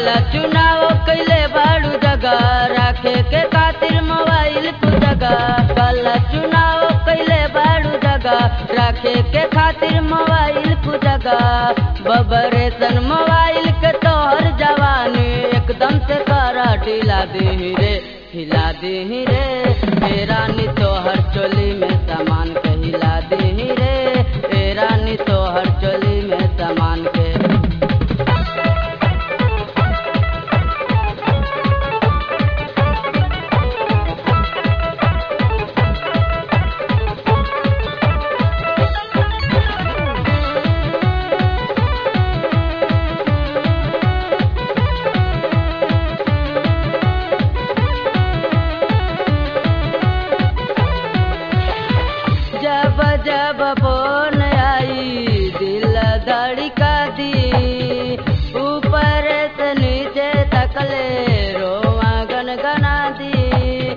काला चुनाव कैले बाड़ू जगह रखे के खातिर मोबाइल को जगह। काला चुनाव कैले बाड़ू जगह रखे के खातिर मोबाइल को जगह। बबरेसन मोबाइल के तोहर जवानी एकदम से करा ढीला दी रे हिला दी रे। ए रानी तोहर चोली में सामान के हिला दी रे। ए रानी तोहर चोली में सामान के। जब जब फोन आई दिल धड़का दी। ऊपर से नीचे तकले रोवा गनगना दी।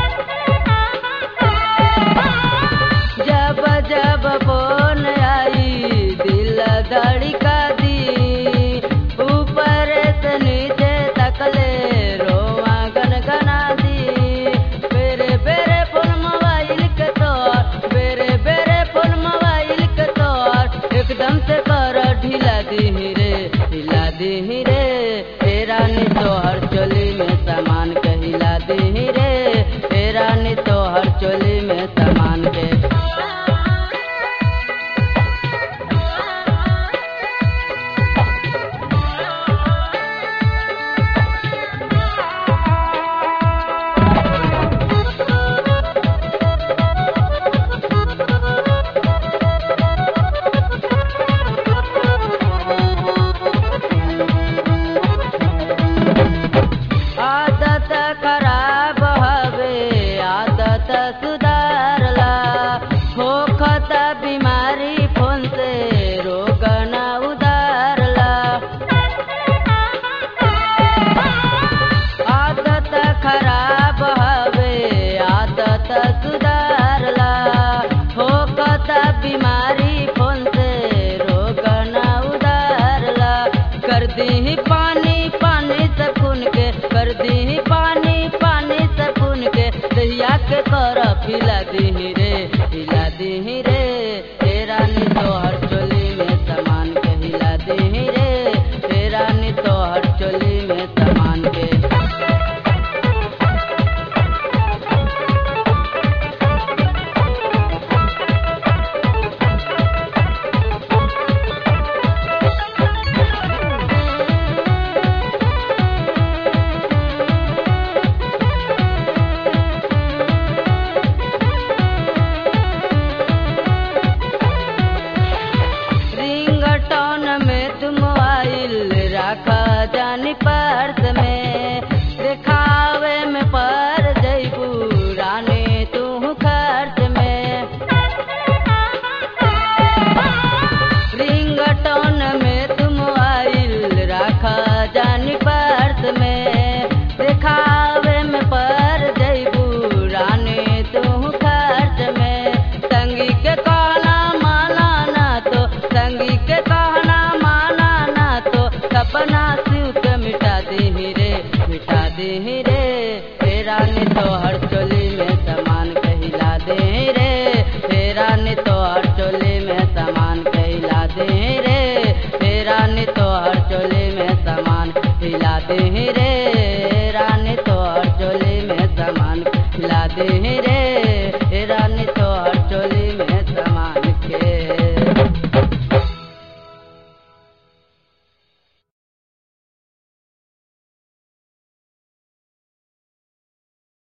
जब जब फोन आई दिल धड़का दी। ऊपर से नीचे तकले रोवा गनगना दी। बेरे बेरे फोन मोबाइल के तोर बेरे बेरे फोन मोबाइल के तोर एकदम से कर ढीला दी रे हिला दी रे। ए रानी तोहर चोली में सामान के हिला दी रे। ए रानी तोहर चोली में सामान के। आदत खराब हवे आदत सुधारला। होखत बीमारी फोन से रोग न उधारला। आदत खराब हवे आदत सुधारला। होखत बीमारी फोन से रोग न उधारला। कर दी पानी पानी सकून के कर दी पानी पानी सकून के दहिया के कर पिला दी रे।